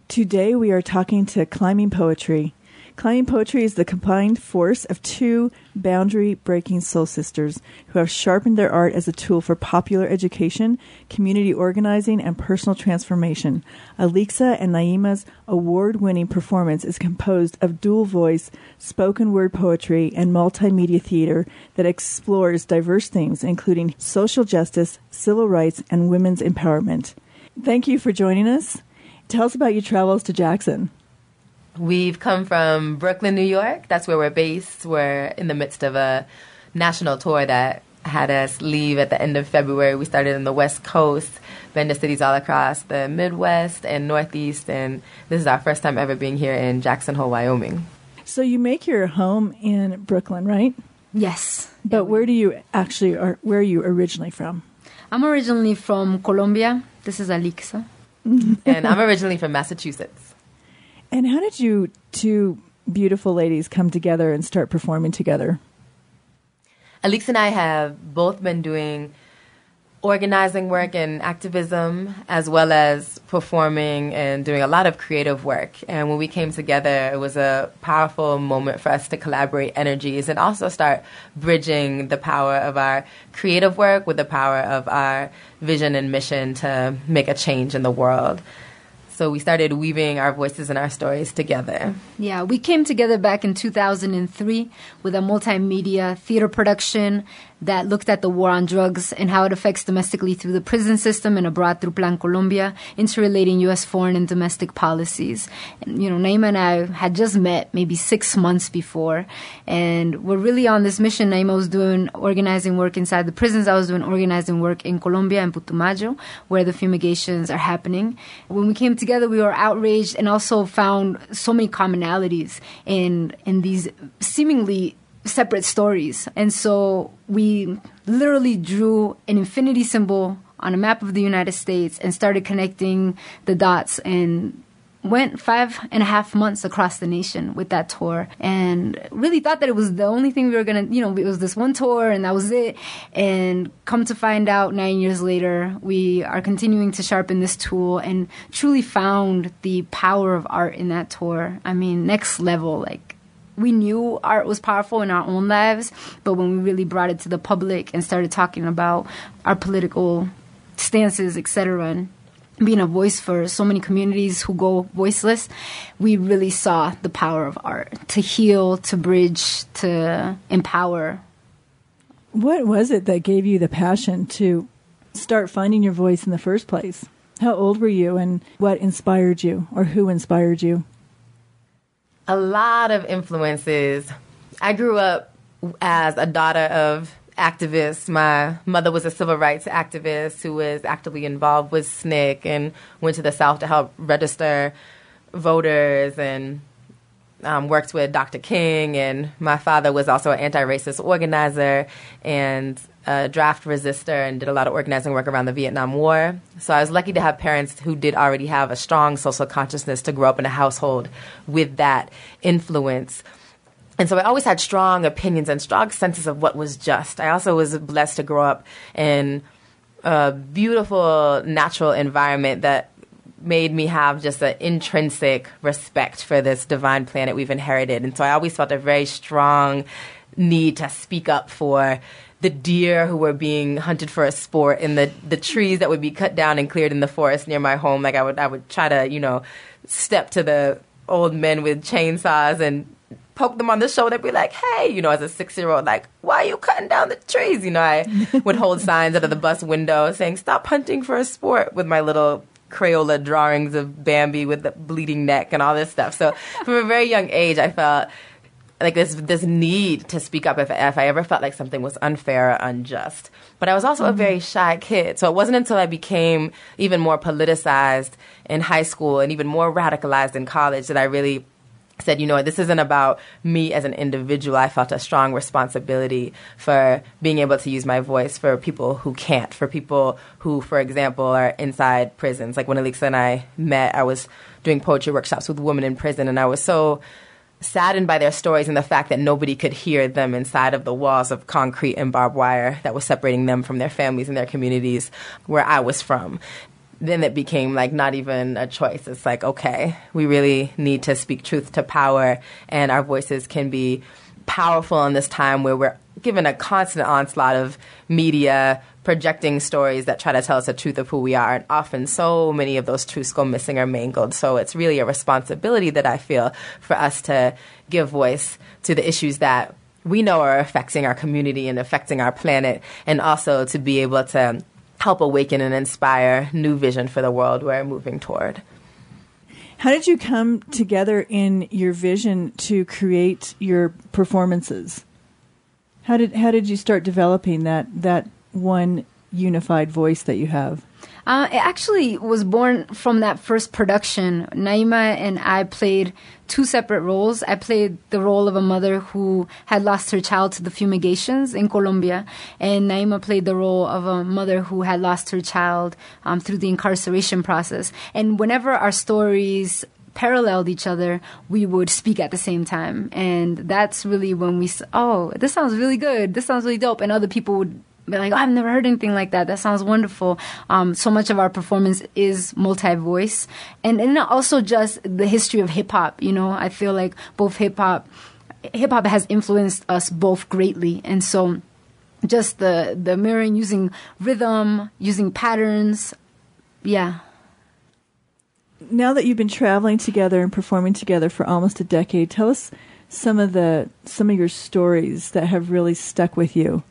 Today we are talking to Climbing Poetry. Climbing Poetry is the combined force of two boundary-breaking soul sisters who have sharpened their art as a tool for popular education, community organizing, and personal transformation. Alixa and Naima's award-winning performance is composed of dual-voice, spoken-word poetry, and multimedia theater that explores diverse themes, including social justice, civil rights, and women's empowerment. Thank you for joining us. Tell us about your travels to Jackson. We've come from Brooklyn, New York. That's where we're based. We're in the midst of a national tour that had us leave at the end of February. We started in the West Coast, been to cities all across the Midwest and Northeast, and this is our first time ever being here in Jackson Hole, Wyoming. So you make your home in Brooklyn, right? Yes. But where are you originally from? I'm originally from Colombia. This is Alixa. And I'm originally from Massachusetts. And how did you two beautiful ladies come together and start performing together? Alixa and I have both been doing organizing work and activism, as well as performing and doing a lot of creative work. And when we came together, it was a powerful moment for us to collaborate energies and also start bridging the power of our creative work with the power of our vision and mission to make a change in the world. So we started weaving our voices and our stories together. Yeah, we came together back in 2003 with a multimedia theater production that looked at the war on drugs and how it affects domestically through the prison system and abroad through Plan Colombia, interrelating U.S. foreign and domestic policies. And, Naima and I had just met maybe 6 months before, and we're really on this mission. Naima was doing organizing work inside the prisons. I was doing organizing work in Colombia, in Putumayo, where the fumigations are happening. When we came together, we were outraged and also found so many commonalities in these seemingly separate stories. And so we literally drew an infinity symbol on a map of the United States and started connecting the dots and went 5.5 months across the nation with that tour, and really thought that it was the only thing we were going to, it was this one tour and that was it. And come to find out 9 years later, we are continuing to sharpen this tool and truly found the power of art in that tour. I mean, next level. We knew art was powerful in our own lives, but when we really brought it to the public and started talking about our political stances, etc., and being a voice for so many communities who go voiceless, we really saw the power of art to heal, to bridge, to empower. What was it that gave you the passion to start finding your voice in the first place? How old were you, and what inspired you, or who inspired you? A lot of influences. I grew up as a daughter of activists. My mother was a civil rights activist who was actively involved with SNCC and went to the South to help register voters and worked with Dr. King. And my father was also an anti-racist organizer and a draft resistor and did a lot of organizing work around the Vietnam War. So I was lucky to have parents who did already have a strong social consciousness to grow up in a household with that influence. And so I always had strong opinions and strong senses of what was just. I also was blessed to grow up in a beautiful natural environment that made me have just an intrinsic respect for this divine planet we've inherited. And so I always felt a very strong need to speak up for the deer who were being hunted for a sport and the trees that would be cut down and cleared in the forest near my home. I would try to, step to the old men with chainsaws and poke them on the shoulder, be like, hey, as a 6-year-old, why are you cutting down the trees? I would hold signs out of the bus window saying, stop hunting for a sport, with my little Crayola drawings of Bambi with the bleeding neck and all this stuff. So from a very young age, I felt like this need to speak up if I ever felt like something was unfair or unjust. But I was also a very shy kid. So it wasn't until I became even more politicized in high school and even more radicalized in college that I really said, this isn't about me as an individual. I felt a strong responsibility for being able to use my voice for people who can't, for people who, for example, are inside prisons. Like when Alixa and I met, I was doing poetry workshops with women in prison, and I was so saddened by their stories and the fact that nobody could hear them inside of the walls of concrete and barbed wire that was separating them from their families and their communities where I was from. then it became like not even a choice. It's like, okay, we really need to speak truth to power, and our voices can be powerful in this time where we're given a constant onslaught of media projecting stories that try to tell us the truth of who we are. And often so many of those truths go missing or mangled. So it's really a responsibility that I feel for us to give voice to the issues that we know are affecting our community and affecting our planet, and also to be able to help awaken and inspire new vision for the world we're moving toward. How did you come together in your vision to create your performances? How did you start developing that one unified voice that you have? It actually was born from that first production. Naima and I played two separate roles. I played the role of a mother who had lost her child to the fumigations in Colombia, and Naima played the role of a mother who had lost her child through the incarceration process. And whenever our stories paralleled each other, we would speak at the same time. And that's really when we said, oh, this sounds really good. This sounds really dope. And other people would be like, oh, I've never heard anything like that. That sounds wonderful. So much of our performance is multi-voice. And also just the history of hip-hop. You know, I feel like both hip-hop has influenced us both greatly. And so just the mirroring, using rhythm, using patterns, yeah. Now that you've been traveling together and performing together for almost a decade, tell us some of your stories that have really stuck with you.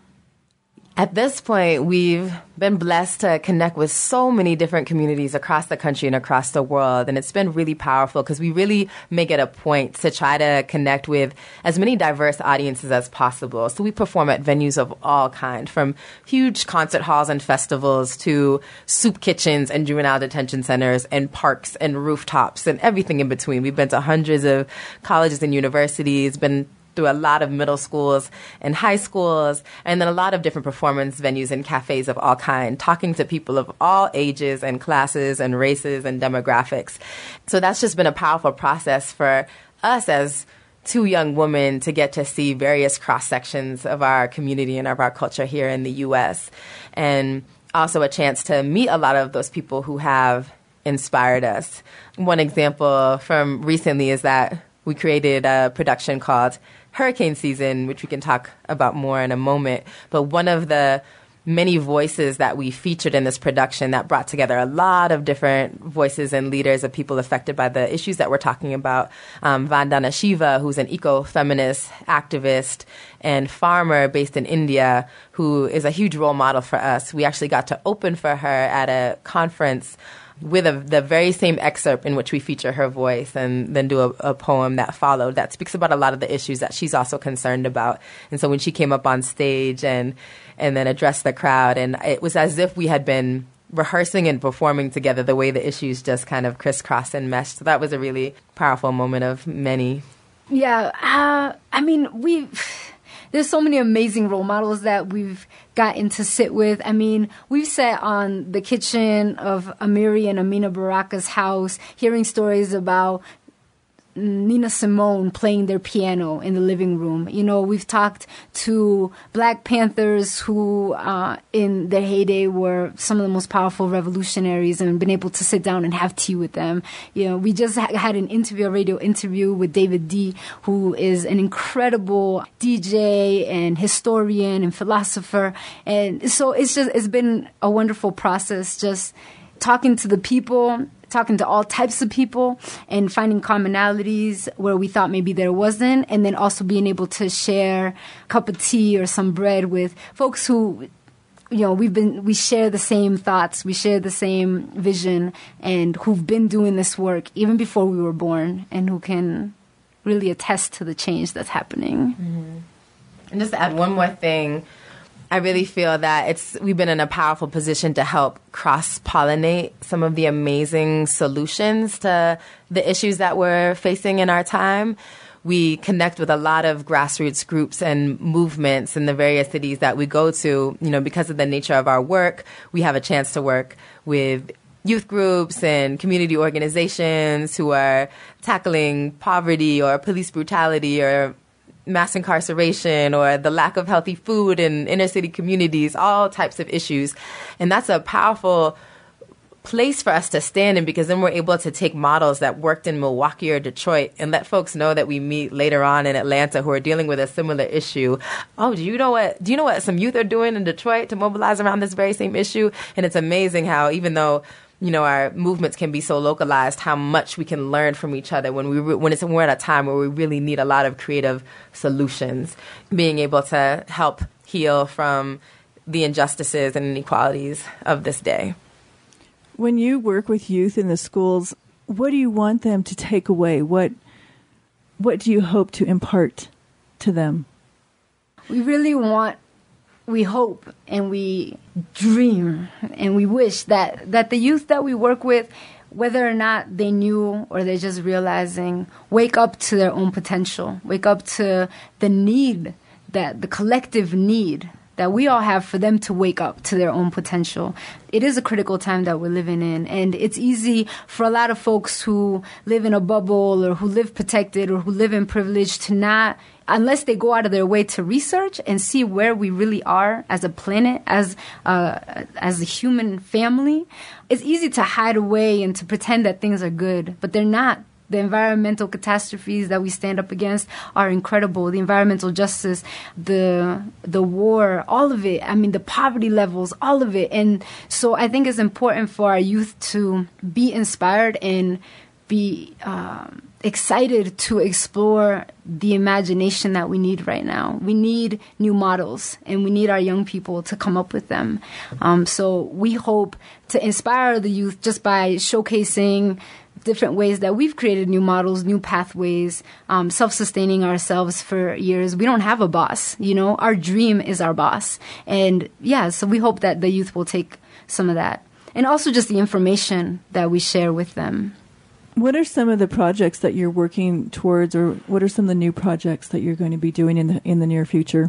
At this point, we've been blessed to connect with so many different communities across the country and across the world. And it's been really powerful because we really make it a point to try to connect with as many diverse audiences as possible. So we perform at venues of all kinds, from huge concert halls and festivals to soup kitchens and juvenile detention centers and parks and rooftops and everything in between. We've been to hundreds of colleges and universities, been through a lot of middle schools and high schools, and then a lot of different performance venues and cafes of all kinds, talking to people of all ages and classes and races and demographics. So that's just been a powerful process for us as two young women to get to see various cross-sections of our community and of our culture here in the U.S. And also a chance to meet a lot of those people who have inspired us. One example from recently is that we created a production called Hurricane Season, which we can talk about more in a moment. But one of the many voices that we featured in this production that brought together a lot of different voices and leaders of people affected by the issues that we're talking about. Vandana Shiva, who's an eco-feminist activist and farmer based in India, who is a huge role model for us. We actually got to open for her at a conference with the very same excerpt in which we feature her voice, and then do a poem that followed that speaks about a lot of the issues that she's also concerned about. And so when she came up on stage and then addressed the crowd, and it was as if we had been rehearsing and performing together, the way the issues just kind of crisscrossed and meshed. So that was a really powerful moment of many. Yeah, I mean, there's so many amazing role models that we've gotten to sit with. I mean, we've sat on the kitchen of Amiri and Amina Baraka's house, hearing stories about Nina Simone playing their piano in the living room. You know, we've talked to Black Panthers who, in their heyday, were some of the most powerful revolutionaries, and been able to sit down and have tea with them. You know, we just had a radio interview with David D., who is an incredible DJ and historian and philosopher. And so it's been a wonderful process, just talking to the people, talking to all types of people, and finding commonalities where we thought maybe there wasn't, and then also being able to share a cup of tea or some bread with folks who, you know, we share the same thoughts, we share the same vision, and who've been doing this work even before we were born, and who can really attest to the change that's happening. Mm-hmm. And just to add one more thing, I really feel that we've been in a powerful position to help cross-pollinate some of the amazing solutions to the issues that we're facing in our time. We connect with a lot of grassroots groups and movements in the various cities that we go to. You know, because of the nature of our work, we have a chance to work with youth groups and community organizations who are tackling poverty or police brutality or mass incarceration or the lack of healthy food in inner city communities, all types of issues. And that's a powerful place for us to stand in, because then we're able to take models that worked in Milwaukee or Detroit and let folks know that we meet later on in Atlanta who are dealing with a similar issue. Oh, do you know what some youth are doing in Detroit to mobilize around this very same issue? And it's amazing how, even though our movements can be so localized, how much we can learn from each other when we're at a time where we really need a lot of creative solutions, being able to help heal from the injustices and inequalities of this day. When you work with youth in the schools, what do you want them to take away? What do you hope to impart to them? We hope and we dream and we wish that the youth that we work with, whether or not they knew or they're just realizing, wake up to their own potential, wake up to the need, that the collective need that we all have for them to wake up to their own potential. It is a critical time that we're living in, and it's easy for a lot of folks who live in a bubble or who live protected or who live in privilege to not, unless they go out of their way to research and see where we really are as a planet, as a human family, it's easy to hide away and to pretend that things are good, but they're not. The environmental catastrophes that we stand up against are incredible. The environmental justice, the war, all of it. I mean, the poverty levels, all of it. And so I think it's important for our youth to be inspired and be excited to explore the imagination that we need right now. We need new models, and we need our young people to come up with them. So we hope to inspire the youth just by showcasing different ways that we've created new models, new pathways, self-sustaining ourselves for years. We don't have a boss, our dream is our boss. And so we hope that the youth will take some of that. And also just the information that we share with them. What are some of the projects that you're working towards, or what are some of the new projects that you're going to be doing in the near future?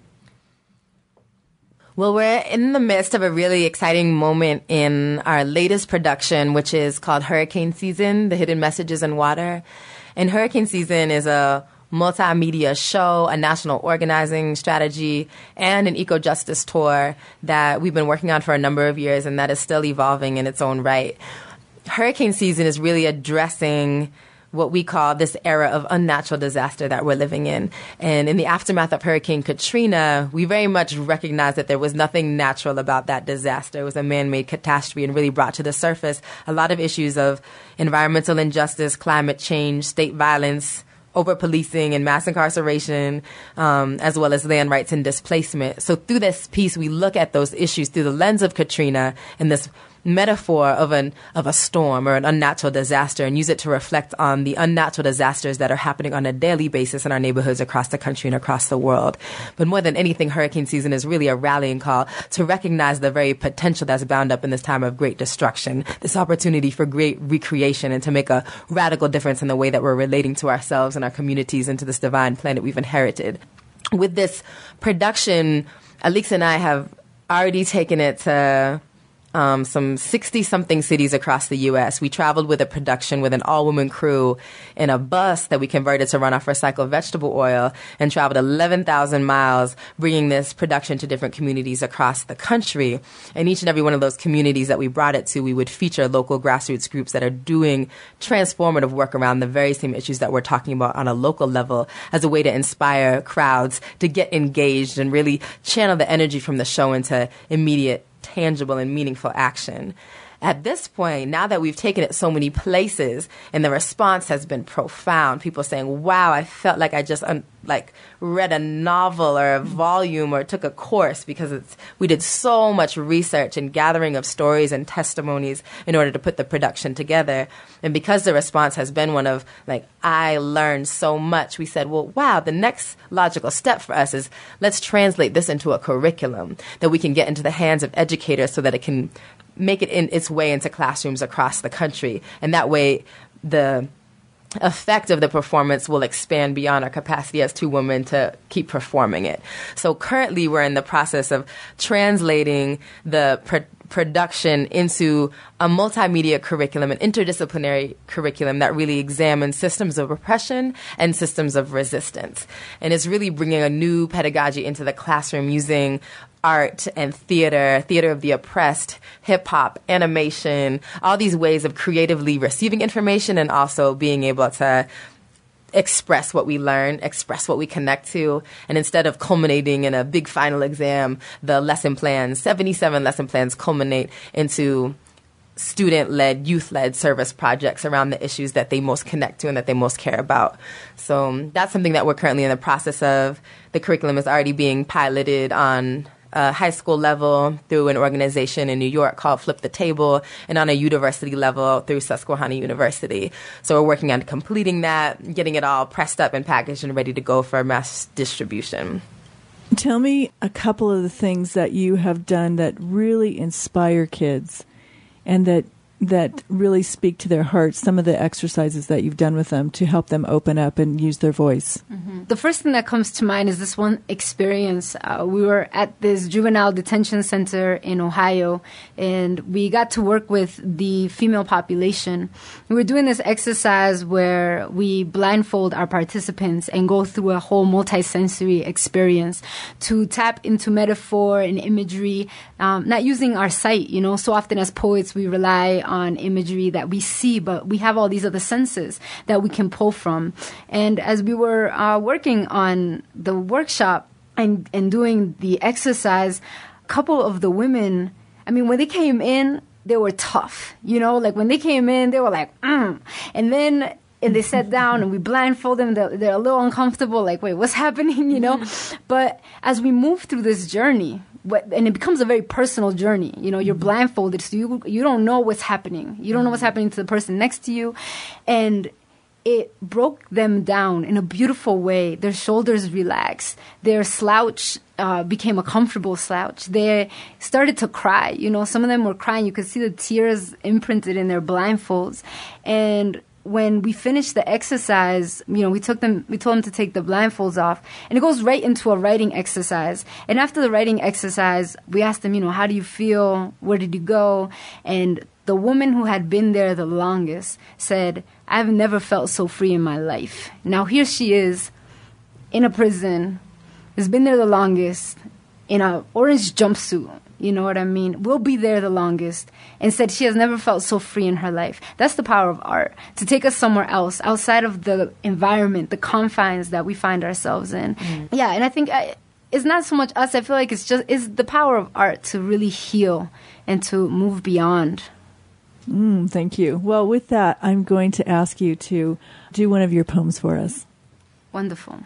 Well, we're in the midst of a really exciting moment in our latest production, which is called Hurricane Season, The Hidden Messages in Water. And Hurricane Season is a multimedia show, a national organizing strategy, and an eco-justice tour that we've been working on for a number of years, and that is still evolving in its own right. Hurricane Season is really addressing what we call this era of unnatural disaster that we're living in. And in the aftermath of Hurricane Katrina, we very much recognized that there was nothing natural about that disaster. It was a man-made catastrophe and really brought to the surface a lot of issues of environmental injustice, climate change, state violence, over-policing and mass incarceration, as well as land rights and displacement. So through this piece, we look at those issues through the lens of Katrina and this metaphor of a storm or an unnatural disaster, and use it to reflect on the unnatural disasters that are happening on a daily basis in our neighborhoods across the country and across the world. But more than anything, Hurricane Season is really a rallying call to recognize the very potential that's bound up in this time of great destruction, this opportunity for great recreation, and to make a radical difference in the way that we're relating to ourselves and our communities and to this divine planet we've inherited. With this production, Alix and I have already taken it to some 60-something cities across the U.S. We traveled with a production with an all-woman crew in a bus that we converted to run off recycled vegetable oil, and traveled 11,000 miles, bringing this production to different communities across the country. And each and every one of those communities that we brought it to, we would feature local grassroots groups that are doing transformative work around the very same issues that we're talking about on a local level, as a way to inspire crowds to get engaged and really channel the energy from the show into immediate, tangible and meaningful action. At this point, now that we've taken it so many places and the response has been profound, people saying, wow, I felt like I just read a novel or a volume or took a course, because we did so much research and gathering of stories and testimonies in order to put the production together. And because the response has been one of, I learned so much, we said, well, wow, the next logical step for us is let's translate this into a curriculum that we can get into the hands of educators so that it can make it in its way into classrooms across the country. And that way, the effect of the performance will expand beyond our capacity as two women to keep performing it. So currently, we're in the process of translating the production into a multimedia curriculum, an interdisciplinary curriculum that really examines systems of oppression and systems of resistance. And it's really bringing a new pedagogy into the classroom using art and theater of the oppressed, hip-hop, animation, all these ways of creatively receiving information and also being able to express what we learn, express what we connect to. And instead of culminating in a big final exam, the lesson plans, 77 lesson plans, culminate into student-led, youth-led service projects around the issues that they most connect to and that they most care about. So that's something that we're currently in the process of. The curriculum is already being piloted on high school level through an organization in New York called Flip the Table, and on a university level through Susquehanna University. So we're working on completing that, getting it all pressed up and packaged and ready to go for mass distribution. Tell me a couple of the things that you have done that really inspire kids and that really speak to their hearts, some of the exercises that you've done with them to help them open up and use their voice. Mm-hmm. The first thing that comes to mind is this one experience. We were at this juvenile detention center in Ohio, and we got to work with the female population. We were doing this exercise where we blindfold our participants and go through a whole multisensory experience to tap into metaphor and imagery, not using our sight. So often as poets, we rely on imagery that we see, but we have all these other senses that we can pull from. And as we were working on the workshop and doing the exercise, a couple of the women, when they came in, they were tough. Like when they came in, they were like, And then they sat down and we blindfolded them. They're a little uncomfortable, like, wait, what's happening, But as we move through this journey, and it becomes a very personal journey. You're blindfolded, so you don't know what's happening. You don't know what's happening to the person next to you. And it broke them down in a beautiful way. Their shoulders relaxed. Their slouch became a comfortable slouch. They started to cry. Some of them were crying. You could see the tears imprinted in their blindfolds. And when we finished the exercise, we told them to take the blindfolds off, and it goes right into a writing exercise. And after the writing exercise, we asked them, how do you feel? Where did you go? And the woman who had been there the longest said, I've never felt so free in my life. Now here she is in a prison, has been there the longest, in an orange jumpsuit. You know what I mean? Will be there the longest, and said she has never felt so free in her life. That's the power of art, to take us somewhere else, outside of the environment, the confines that we find ourselves in. Yeah, and I think it's not so much us. I feel like it's the power of art to really heal and to move beyond. Thank you. Well, with that, I'm going to ask you to do one of your poems for us. Wonderful.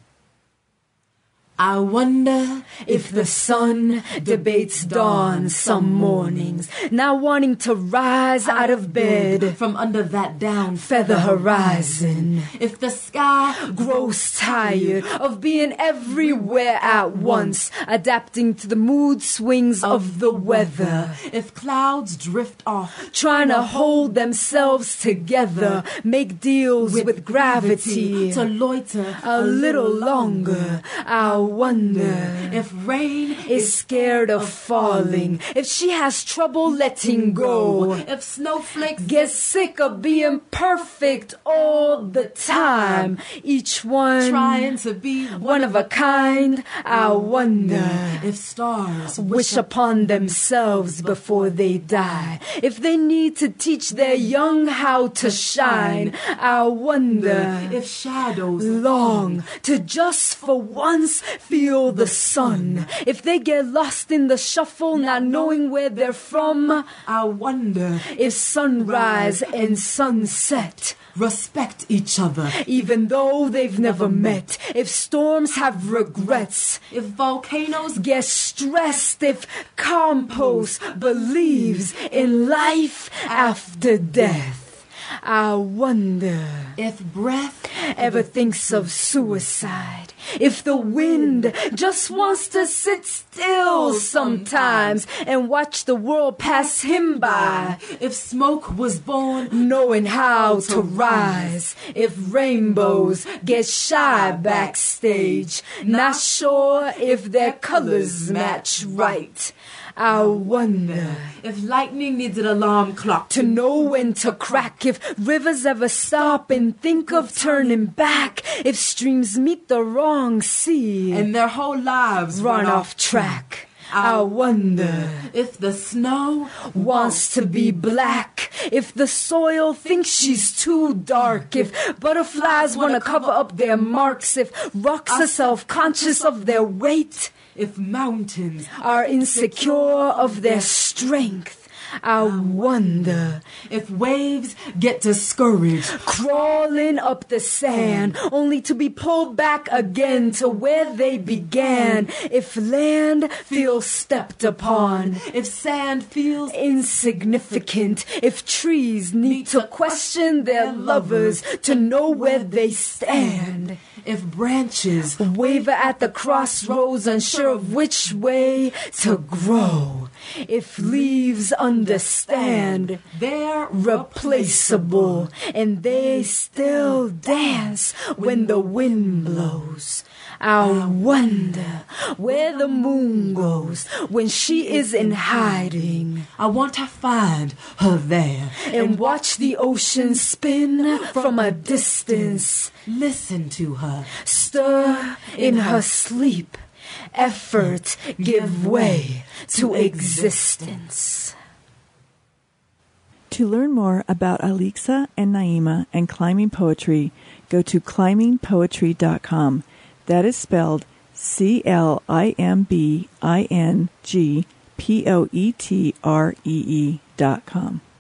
I wonder if the sun debates dawn some mornings, not wanting to rise out of bed from under that down feather horizon. If the sky grows tired of being everywhere at once, adapting to the mood swings of the weather. If clouds drift off, trying to hold themselves together, make deals with gravity to loiter a little longer. I wonder if rain is scared of falling, if she has trouble letting go, if snowflakes get sick of being perfect all the time, each one trying to be one of a kind. I wonder if stars wish upon themselves before they die, if they need to teach their young how to shine. I wonder if shadows long to just for once feel the sun, if they get lost in the shuffle, not knowing where they're from. I wonder if sunrise and sunset respect each other, even though they've never met. If storms have regrets, if volcanoes get stressed, if compost believes in life after death. I wonder if breath ever thinks of suicide, if the wind just wants to sit still sometimes and watch the world pass him by, if smoke was born knowing how to rise, if rainbows get shy backstage, not sure if their colors match right. I wonder if lightning needs an alarm clock to know when to crack, if rivers ever stop and think of turning back, if streams meet the wrong sea and their whole lives run off track. I wonder if the snow wants to be black, if the soil thinks she's too dark, if butterflies want to cover up their marks, if rocks are self-conscious of their weight, if mountains are insecure of their strength. I wonder if waves get discouraged, crawling up the sand, only to be pulled back again to where they began. If land feels stepped upon, if sand feels insignificant, if trees need to question their lovers to know where they stand. If branches waver at the crossroads, unsure of which way to grow. If leaves understand they're replaceable and they still dance when the wind blows. I wonder where the moon goes when she is in hiding. I want to find her there and watch the ocean spin from a distance. Listen to her stir in her sleep. Effort give way to existence. To learn more about Alixa and Naima and climbing poetry, go to climbingpoetry.com. That is spelled ClimbingPoetree.com.